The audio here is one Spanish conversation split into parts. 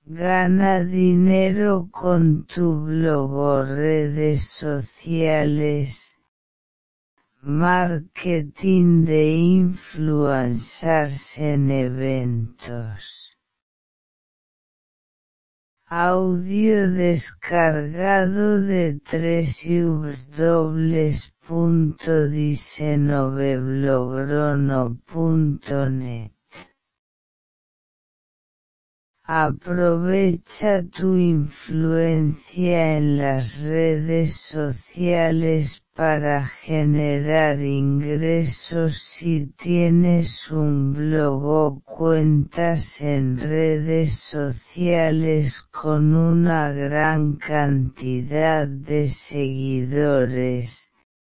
Gana dinero con tu blog o redes sociales. Marketing de influencers en eventos. Audio descargado de www.diseñoveblogro.net. Aprovecha tu influencia en las redes sociales para generar ingresos si tienes un blog o cuentas en redes sociales con una gran cantidad de seguidores.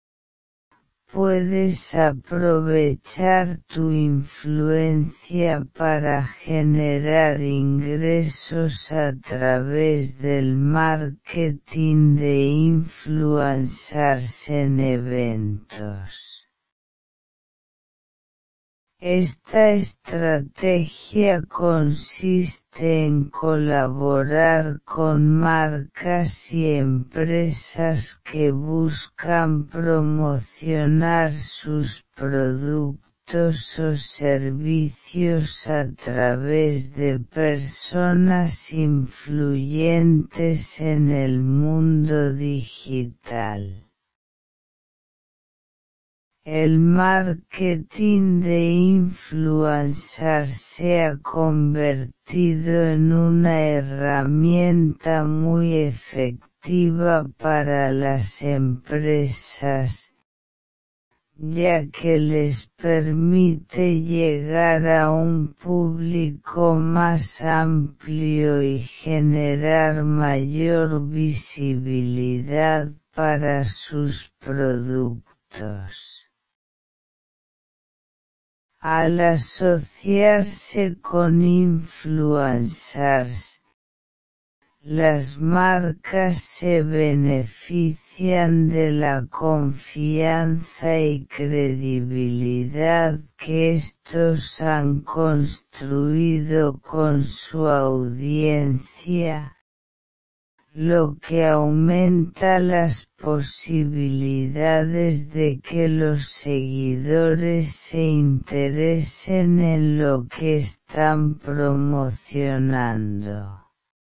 Puedes aprovechar tu influencia para generar ingresos a través del marketing de influencers en eventos. Esta estrategia consiste en colaborar con marcas y empresas que buscan promocionar sus productos o servicios a través de personas influyentes en el mundo digital. El marketing de influencers se ha convertido en una herramienta muy efectiva para las empresas, ya que les permite llegar a un público más amplio y generar mayor visibilidad para sus productos. Al asociarse con influencers, las marcas se benefician de la confianza y credibilidad que estos han construido con su audiencia, lo que aumenta las posibilidades de que los seguidores se interesen en lo que están promocionando.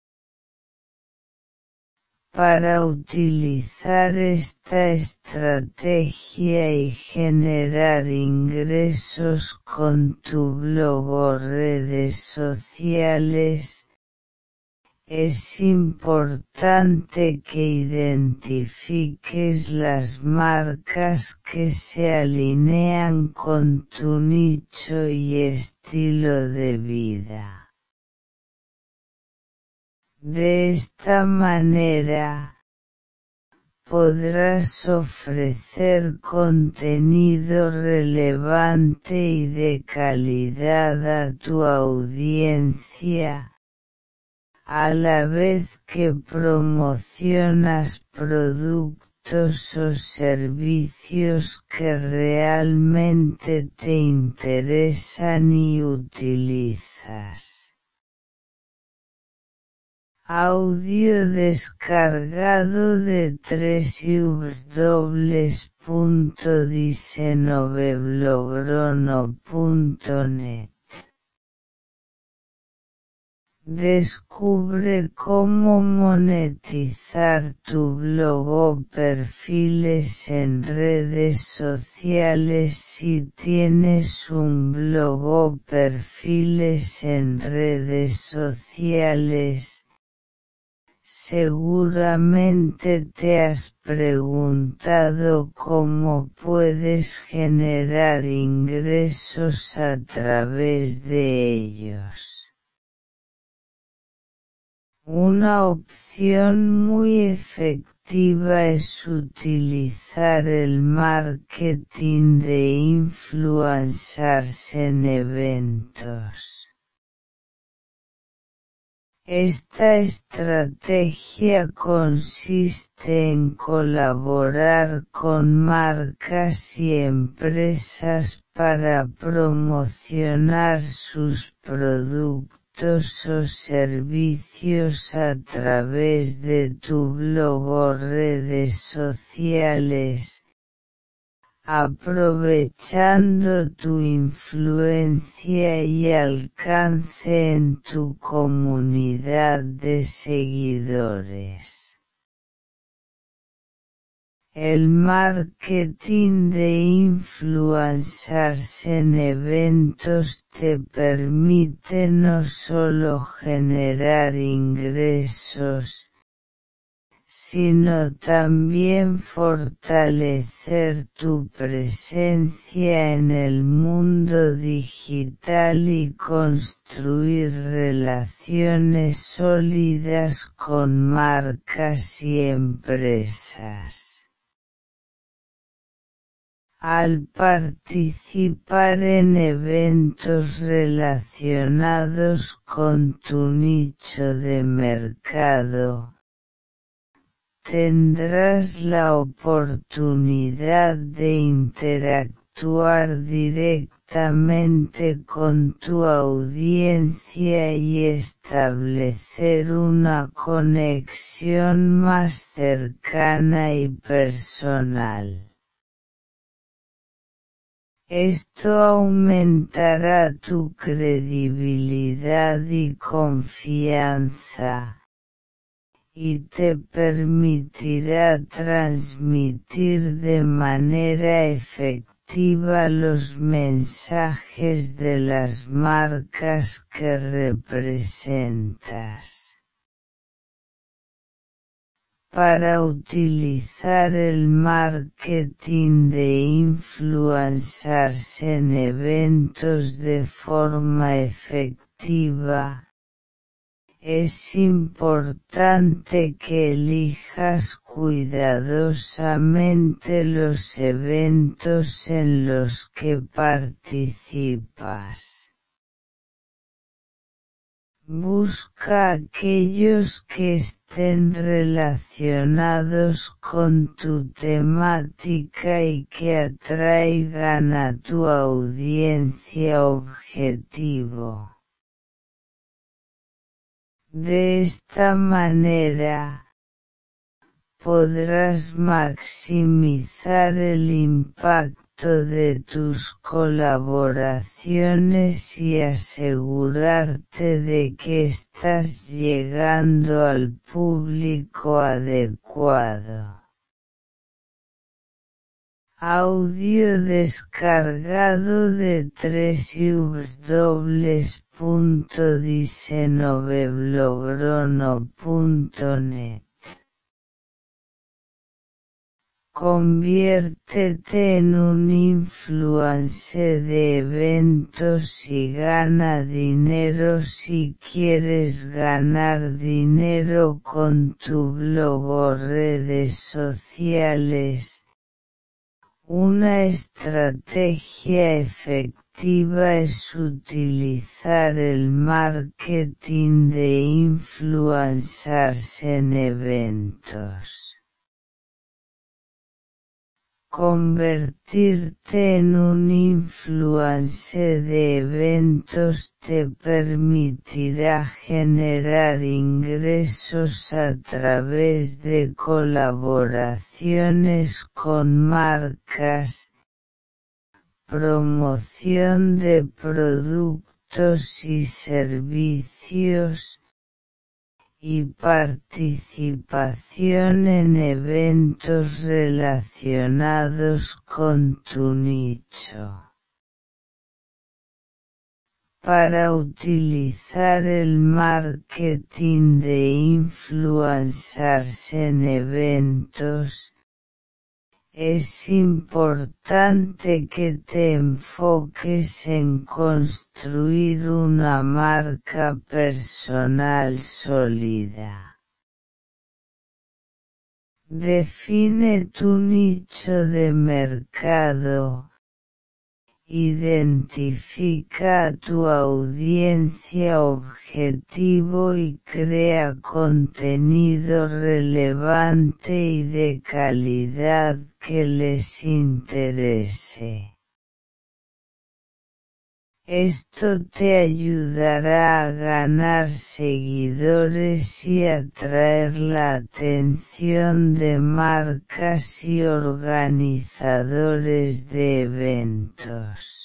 Para utilizar esta estrategia y generar ingresos con tu blog o redes sociales, es importante que identifiques las marcas que se alinean con tu nicho y estilo de vida. De esta manera, podrás ofrecer contenido relevante y de calidad a tu audiencia, a la vez que promocionas productos o servicios que realmente te interesan y utilizas. Audio descargado de www.diseñoveblogro.net. Descubre cómo monetizar tu blog o perfiles en redes sociales si tienes un blog o perfiles en redes sociales. Seguramente te has preguntado cómo puedes generar ingresos a través de ellos. Una opción muy efectiva es utilizar el marketing de influencers en eventos. Esta estrategia consiste en colaborar con marcas y empresas para promocionar sus productos productos o servicios a través de tu blog o redes sociales, aprovechando tu influencia y alcance en tu comunidad de seguidores. El marketing de influencers en eventos te permite no solo generar ingresos, sino también fortalecer tu presencia en el mundo digital y construir relaciones sólidas con marcas y empresas. Al participar en eventos relacionados con tu nicho de mercado, tendrás la oportunidad de interactuar directamente con tu audiencia y establecer una conexión más cercana y personal. Esto aumentará tu credibilidad y confianza, y te permitirá transmitir de manera efectiva los mensajes de las marcas que representas. Para utilizar el marketing de influencers en eventos de forma efectiva, es importante que elijas cuidadosamente los eventos en los que participas. Busca aquellos que estén relacionados con tu temática y que atraigan a tu audiencia objetivo. De esta manera, podrás maximizar el impacto de tus colaboraciones y asegurarte de que estás llegando al público adecuado. Audio descargado de www.diseñoveblogro.net. Conviértete en un influencer de eventos y gana dinero si quieres ganar dinero con tu blog o redes sociales. Una estrategia efectiva es utilizar el marketing de influencers en eventos. Convertirte en un influencer de eventos te permitirá generar ingresos a través de colaboraciones con marcas, promoción de productos y servicios, y participación en eventos relacionados con tu nicho. Para utilizar el marketing de influencers en eventos, es importante que te enfoques en construir una marca personal sólida. Define tu nicho de mercado. Identifica a tu audiencia objetivo y crea contenido relevante y de calidad que les interese. Esto te ayudará a ganar seguidores y atraer la atención de marcas y organizadores de eventos.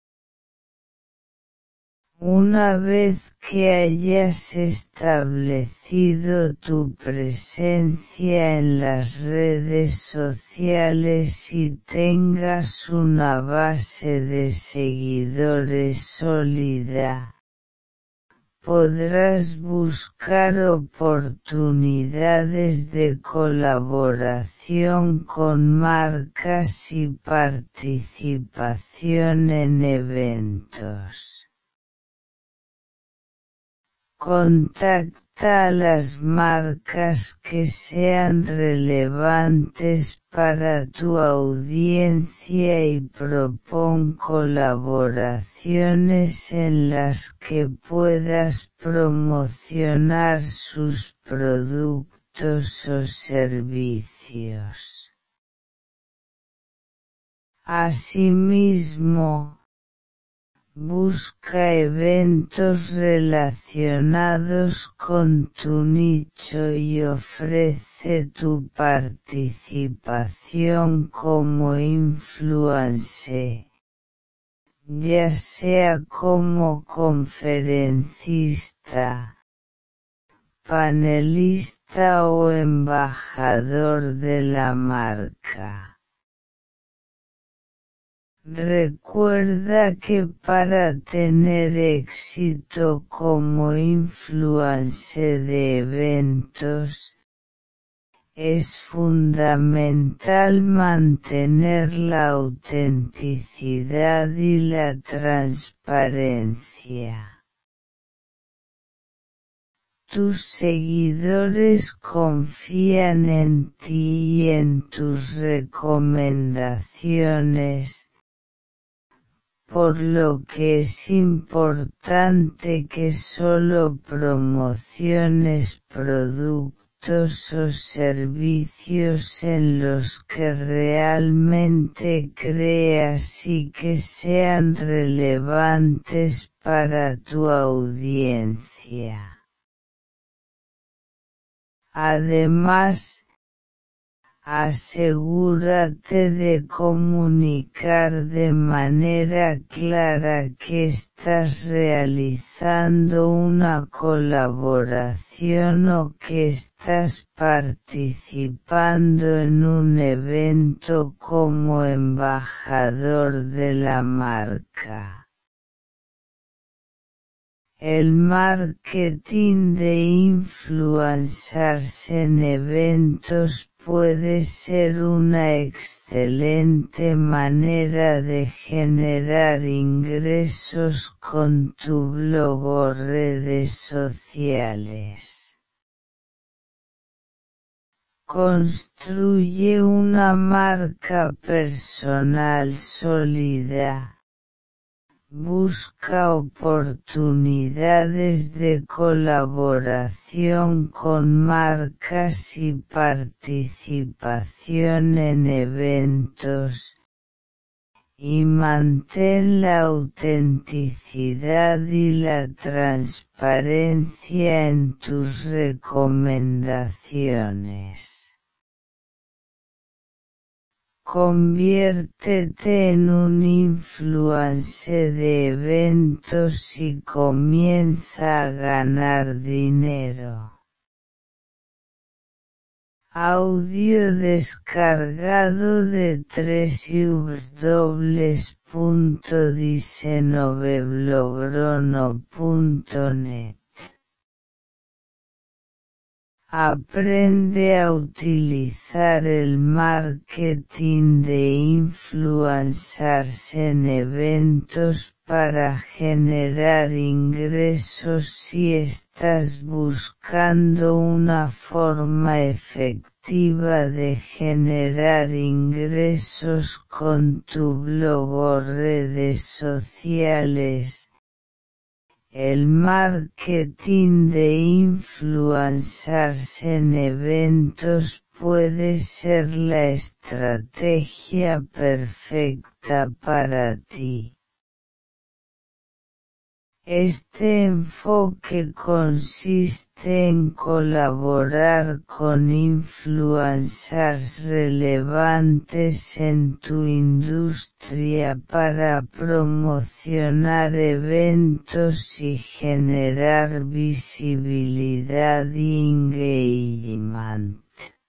Una vez que hayas establecido tu presencia en las redes sociales y tengas una base de seguidores sólida, podrás buscar oportunidades de colaboración con marcas y participación en eventos. Contacta a las marcas que sean relevantes para tu audiencia y propón colaboraciones en las que puedas promocionar sus productos o servicios. Asimismo, busca eventos relacionados con tu nicho y ofrece tu participación como influencer, ya sea como conferencista, panelista o embajador de la marca. Recuerda que para tener éxito como influencer de eventos, es fundamental mantener la autenticidad y la transparencia. Tus seguidores confían en ti y en tus recomendaciones, por lo que es importante que solo promociones productos o servicios en los que realmente creas y que sean relevantes para tu audiencia. Además, asegúrate de comunicar de manera clara que estás realizando una colaboración o que estás participando en un evento como embajador de la marca. El marketing de influencers en eventos puede ser una excelente manera de generar ingresos con tu blog o redes sociales. Construye una marca personal sólida. Busca oportunidades de colaboración con marcas y participación en eventos, y mantén la autenticidad y la transparencia en tus recomendaciones. Conviértete en un influencer de eventos y comienza a ganar dinero. Audio descargado de www.diseñovelogrono.net. Aprende a utilizar el marketing de influencers en eventos para generar ingresos si estás buscando una forma efectiva de generar ingresos con tu blog o redes sociales. El marketing de influencers en eventos puede ser la estrategia perfecta para ti. Este enfoque consiste en colaborar con influencers relevantes en tu industria para promocionar eventos y generar visibilidad y engagement.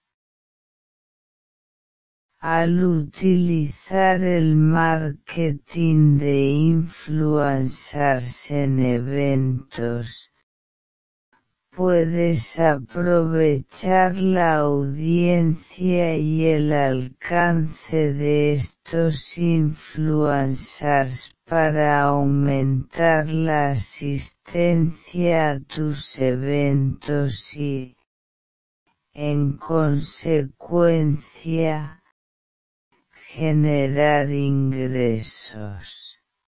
Al utilizar el marketing de influencers en eventos, puedes aprovechar la audiencia y el alcance de estos influencers para aumentar la asistencia a tus eventos y, en consecuencia, generar ingresos.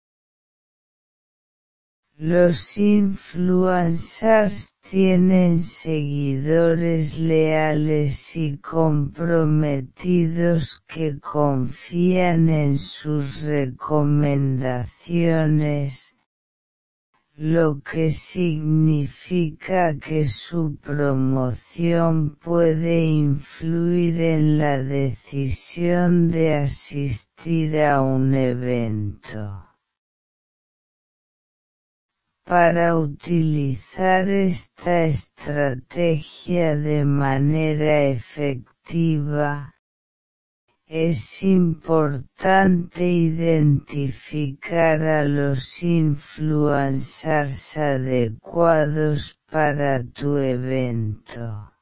Los influencers tienen seguidores leales y comprometidos que confían en sus recomendaciones, lo que significa que su promoción puede influir en la decisión de asistir a un evento. Para utilizar esta estrategia de manera efectiva, es importante identificar a los influencers adecuados para tu evento.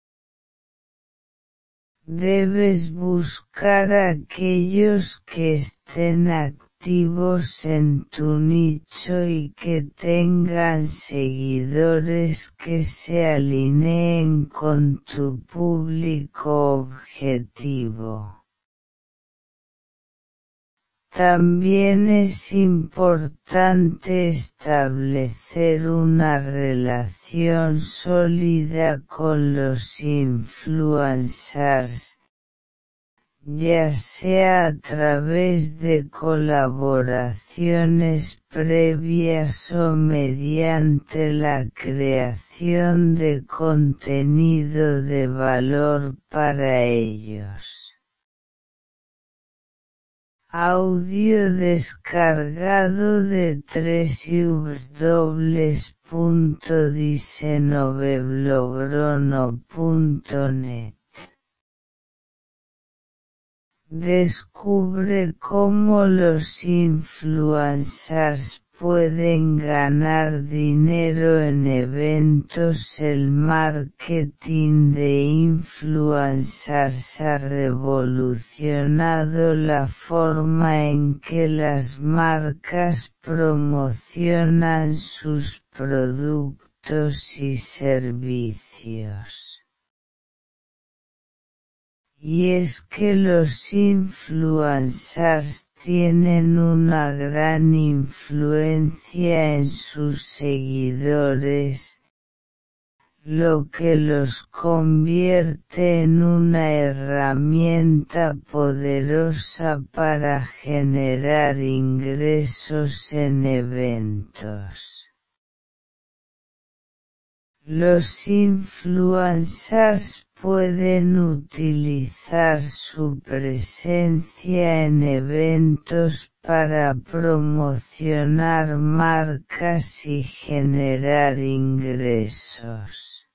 Debes buscar aquellos que estén activos en tu nicho y que tengan seguidores que se alineen con tu público objetivo. También es importante establecer una relación sólida con los influencers, ya sea a través de colaboraciones previas o mediante la creación de contenido de valor para ellos. Audio descargado de www.diseñovelogrono.net. Descubre cómo los influencers pueden ganar dinero en eventos. El marketing de influencers ha revolucionado la forma en que las marcas promocionan sus productos y servicios. Y es que los influencers tienen una gran influencia en sus seguidores, lo que los convierte en una herramienta poderosa para generar ingresos en eventos. Los influencers pueden utilizar su presencia en eventos para promocionar marcas y generar ingresos.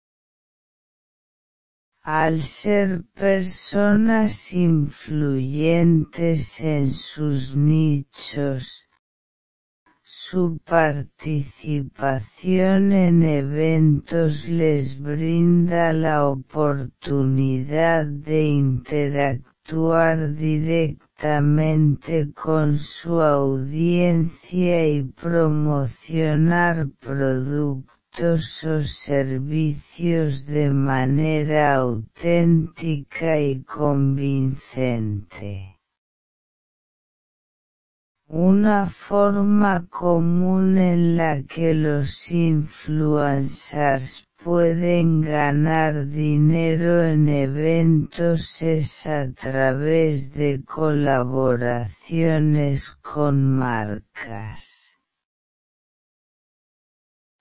Al ser personas influyentes en sus nichos, su participación en eventos les brinda la oportunidad de interactuar directamente con su audiencia y promocionar productos o servicios de manera auténtica y convincente. Una forma común en la que los influencers pueden ganar dinero en eventos es a través de colaboraciones con marcas.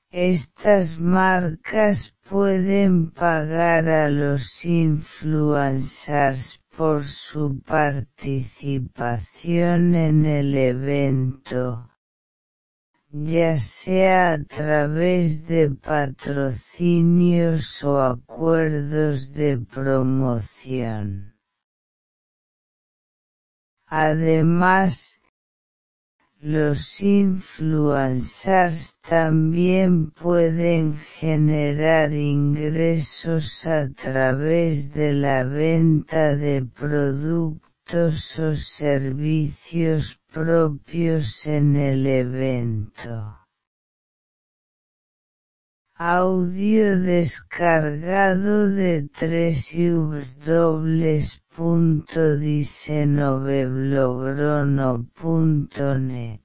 Estas marcas pueden pagar a los influencers por su participación en el evento, ya sea a través de patrocinios o acuerdos de promoción. Además, los influencers también pueden generar ingresos a través de la venta de productos o servicios propios en el evento. Audio descargado de www.diseñovelogrono.net.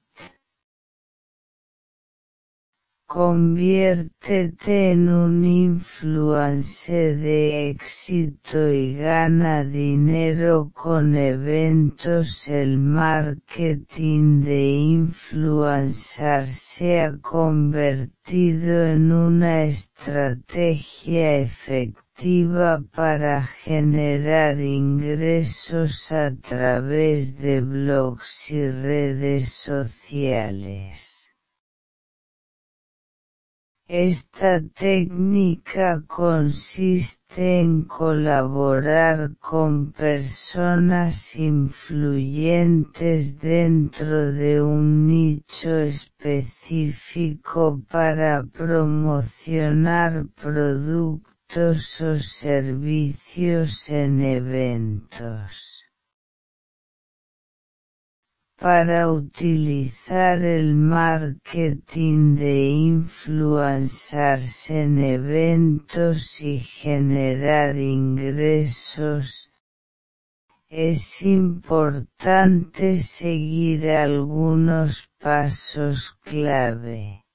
Conviértete en un influencer de éxito y gana dinero con eventos. El marketing de influencers se ha convertido en una estrategia efectiva para generar ingresos a través de blogs y redes sociales. Esta técnica consiste en colaborar con personas influyentes dentro de un nicho específico para promocionar productos o servicios en eventos. Para utilizar el marketing de influencers en eventos y generar ingresos, es importante seguir algunos pasos clave.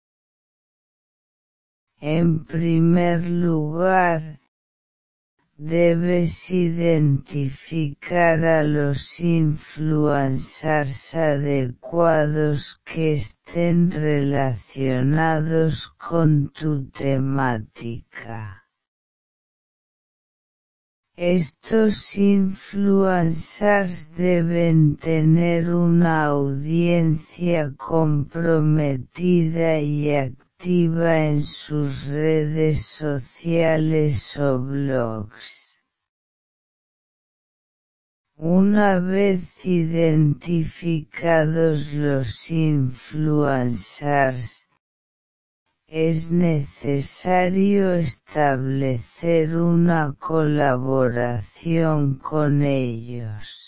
En primer lugar, debes identificar a los influencers adecuados que estén relacionados con tu temática. Estos influencers deben tener una audiencia comprometida y activa en sus redes sociales o blogs. Una vez identificados los influencers, es necesario establecer una colaboración con ellos.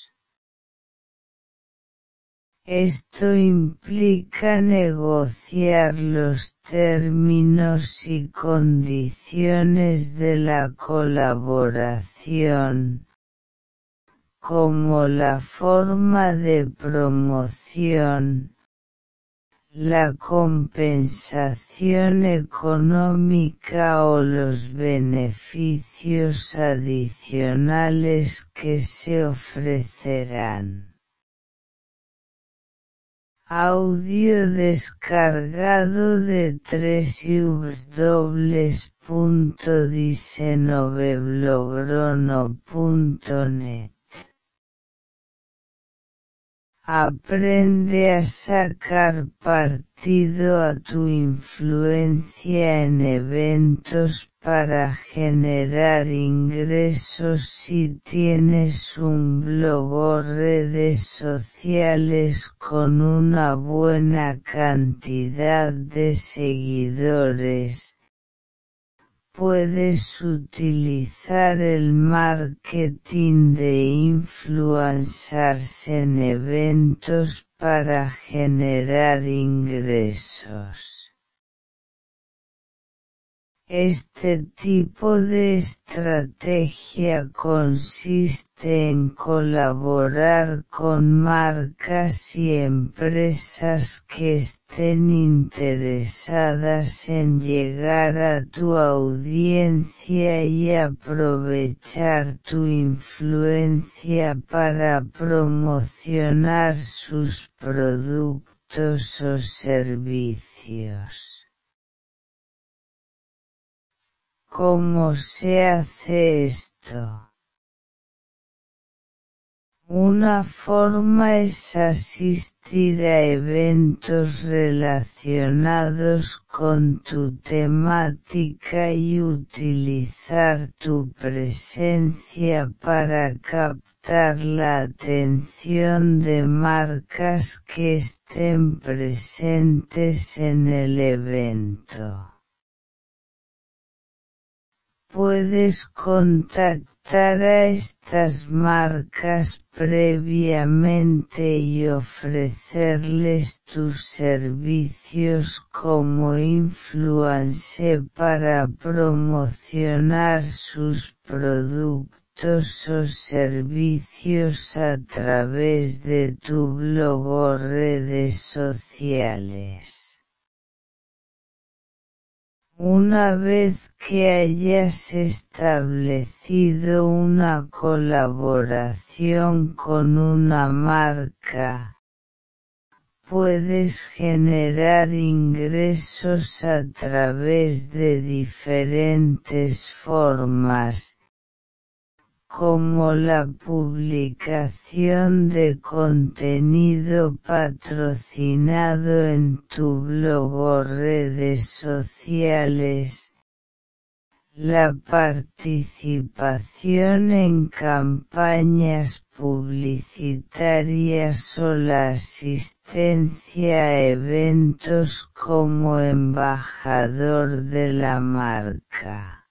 Esto implica negociar los términos y condiciones de la colaboración, como la forma de promoción, la compensación económica o los beneficios adicionales que se ofrecerán. Audio descargado de www.diseñovelogrono.net. Aprende a sacar partido a tu influencia en eventos para generar ingresos. Si tienes un blog o redes sociales con una buena cantidad de seguidores, puedes utilizar el marketing de influencers en eventos para generar ingresos. Este tipo de estrategia consiste en colaborar con marcas y empresas que estén interesadas en llegar a tu audiencia y aprovechar tu influencia para promocionar sus productos o servicios. ¿Cómo se hace esto? Una forma es asistir a eventos relacionados con tu temática y utilizar tu presencia para captar la atención de marcas que estén presentes en el evento. Puedes contactar a estas marcas previamente y ofrecerles tus servicios como influencer para promocionar sus productos o servicios a través de tu blog o redes sociales. Una vez que hayas establecido una colaboración con una marca, puedes generar ingresos a través de diferentes formas, como la publicación de contenido patrocinado en tu blog o redes sociales, la participación en campañas publicitarias o la asistencia a eventos como embajador de la marca.